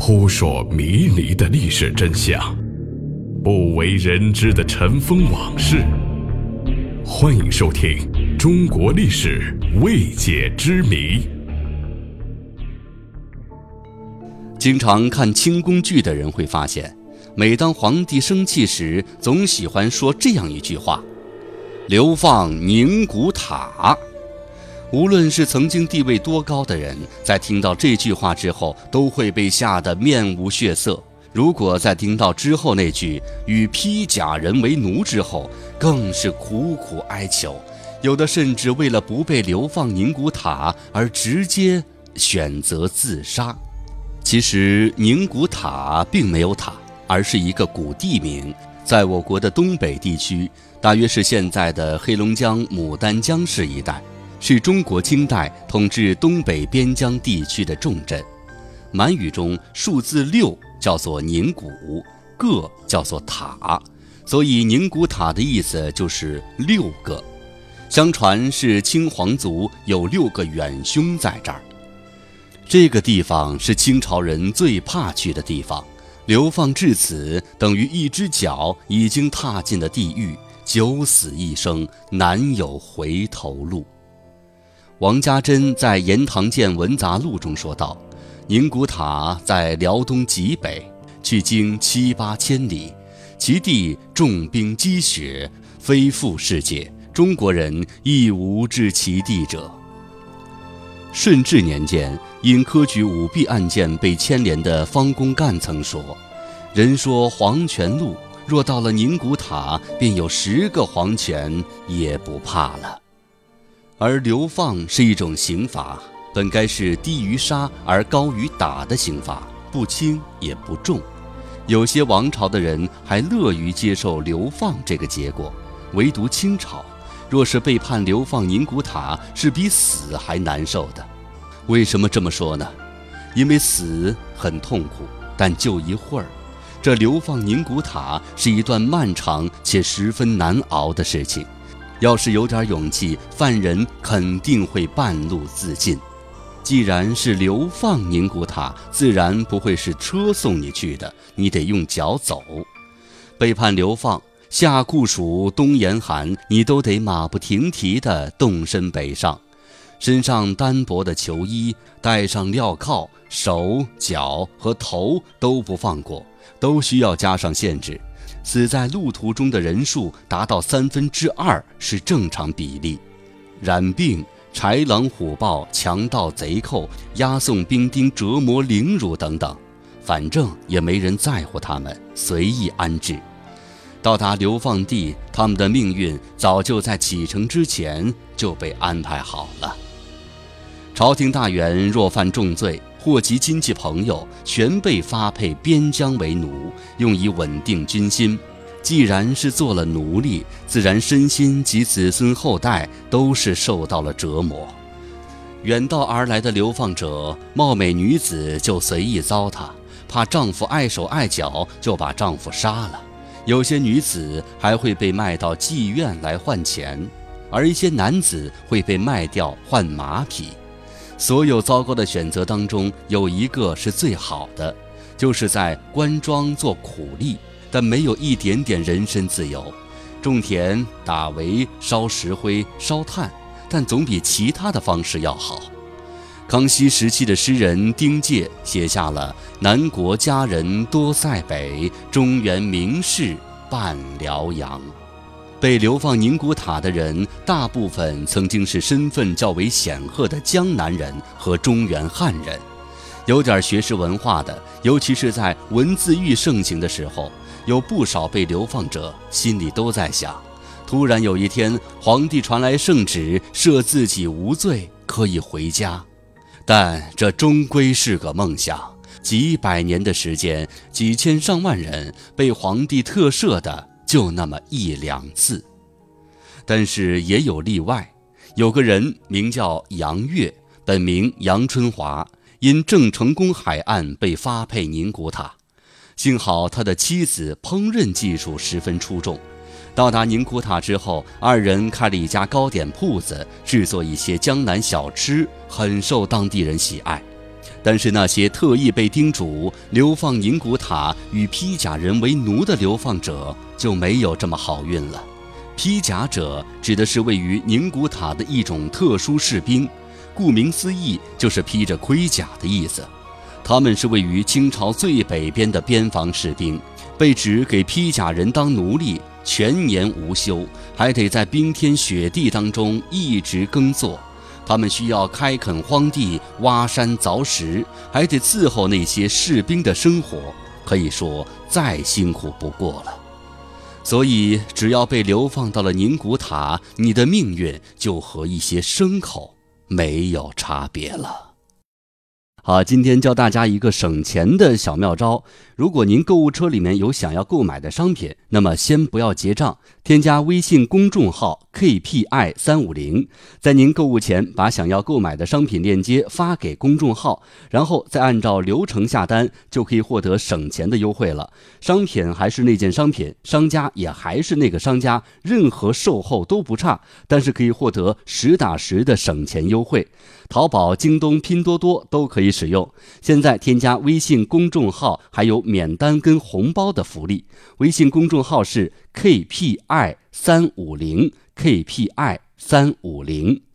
扑朔迷离的历史真相，不为人知的尘封往事。欢迎收听《中国历史未解之谜》。 经常看清宫剧的人会发现，每当皇帝生气时，总喜欢说这样一句话：流放宁古塔。无论是曾经地位多高的人，在听到这句话之后，都会被吓得面无血色。如果在听到之后那句与披甲人为奴之后，更是苦苦哀求，有的甚至为了不被流放宁古塔而直接选择自杀。其实宁古塔并没有塔，而是一个古地名，在我国的东北地区，大约是现在的黑龙江牡丹江市一带，是中国清代统治东北边疆地区的重镇。满语中数字6叫做宁古，个叫做塔，所以宁古塔的意思就是6个。相传是清皇族有6个远兄在这儿。这个地方是清朝人最怕去的地方，流放至此，等于一只脚已经踏进了地狱，九死一生，难有回头路。王家珍在《延堂见闻杂录》中说道，宁古塔在辽东极北，距京7、8千里，其地重兵积雪，非复世界，中国人亦无至其地者。顺治年间，因科举舞弊案件被牵连的方公干曾说，人说黄泉路若到了宁古塔，便有10个黄泉也不怕了。而流放是一种刑罚，本该是低于杀而高于打的刑罚，不轻也不重。有些王朝的人还乐于接受流放这个结果，唯独清朝若是被判流放宁古塔，是比死还难受的。为什么这么说呢？因为死很痛苦，但就一会儿，这流放宁古塔是一段漫长且十分难熬的事情。要是有点勇气，犯人肯定会半路自尽。既然是流放宁古塔，自然不会是车送你去的，你得用脚走。被判流放，夏酷暑冬严寒，你都得马不停蹄地动身北上，身上单薄的球衣，带上镣铐，手脚和头都不放过，都需要加上限制。死在路途中的人数达到2/3是正常比例。染病、豺狼虎豹、强盗贼寇、押送兵丁、折磨凌辱等等，反正也没人在乎他们，随意安置。到达流放地，他们的命运早就在启程之前就被安排好了。朝廷大员若犯重罪，祸及亲戚朋友，全被发配边疆为奴，用以稳定军心。既然是做了奴隶，自然身心及子孙后代都是受到了折磨。远道而来的流放者，貌美女子就随意糟蹋，怕丈夫碍手碍脚，就把丈夫杀了。有些女子还会被卖到妓院来换钱，而一些男子会被卖掉换马匹。所有糟糕的选择当中，有一个是最好的，就是在官庄做苦力，但没有一点点人身自由，种田、打围、烧石灰、烧炭，但总比其他的方式要好。康熙时期的诗人丁介写下了南国佳人多塞北，中原名士半辽阳。被流放宁古塔的人，大部分曾经是身份较为显赫的江南人和中原汉人。有点学识文化的，尤其是在文字狱盛行的时候，有不少被流放者心里都在想，突然有一天皇帝传来圣旨，赦自己无罪，可以回家。但这终归是个梦想，几百年的时间，几千上万人被皇帝特赦的就那么1、2次。但是也有例外，有个人名叫杨岳，本名杨春华，因郑成功海案被发配宁古塔。幸好他的妻子烹饪技术十分出众，到达宁古塔之后，2人开了一家糕点铺子，制作一些江南小吃，很受当地人喜爱。 但是那些特意被叮嘱流放宁古塔与披甲人为奴的流放者就没有这么好运了。披甲者指的是位于宁古塔的一种特殊士兵，顾名思义就是披着盔甲的意思。他们是位于清朝最北边的边防士兵，被指给披甲人当奴隶，全年无休，还得在冰天雪地当中一直耕作。他们需要开垦荒地、挖山凿石，还得伺候那些士兵的生活，可以说再辛苦不过了。所以只要被流放到了宁古塔，你的命运就和一些牲口没有差别了。好，今天教大家一个省钱的小妙招。如果您购物车里面有想要购买的商品，那么先不要结账，添加微信公众号 KPI350，在您购物前把想要购买的商品链接发给公众号，然后再按照流程下单，就可以获得省钱的优惠了。商品还是那件商品，商家也还是那个商家，任何售后都不差，但是可以获得实打实的省钱优惠。淘宝、京东、拼多多都可以使用。现在添加微信公众号还有免单跟红包的福利。微信公众号是 KPI350 KPI350。